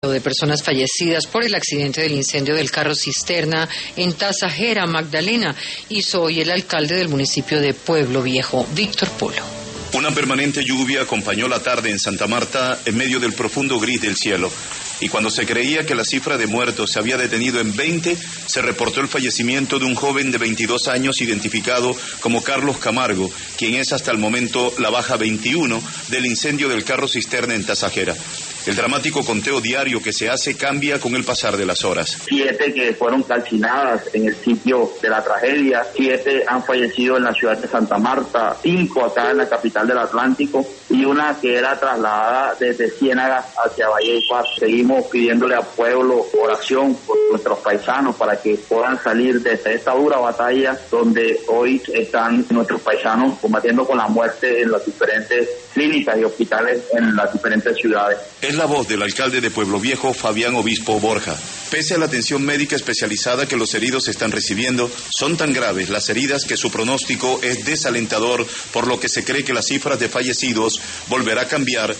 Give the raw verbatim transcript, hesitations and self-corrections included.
de personas fallecidas por el accidente del incendio del carro cisterna en Tasajera, Magdalena, hizo hoy el alcalde del municipio de Pueblo Viejo, Víctor Polo. Una permanente lluvia acompañó la tarde en Santa Marta en medio del profundo gris del cielo. Y cuando se creía que la cifra de muertos se había detenido en veinte, se reportó el fallecimiento de un joven de veintidós años identificado como Carlos Camargo, quien es hasta el momento la baja veintiuno del incendio del carro cisterna en Tasajera. El dramático conteo diario que se hace cambia con el pasar de las horas. Siete que fueron calcinadas en el sitio de la tragedia, siete han fallecido en la ciudad de Santa Marta, cinco acá en la capital del Atlántico y una que era trasladada desde Ciénaga hacia Valle de Paz. Seguimos pidiéndole al pueblo oración por nuestros paisanos para que puedan salir de esta dura batalla donde hoy están nuestros paisanos combatiendo con la muerte en las diferentes clínicas y hospitales en las diferentes ciudades. Es la voz del alcalde de Pueblo Viejo, Fabián Obispo Borja. Pese a la atención médica especializada que los heridos están recibiendo, son tan graves las heridas que su pronóstico es desalentador, por lo que se cree que las cifras de fallecidos volverá a cambiar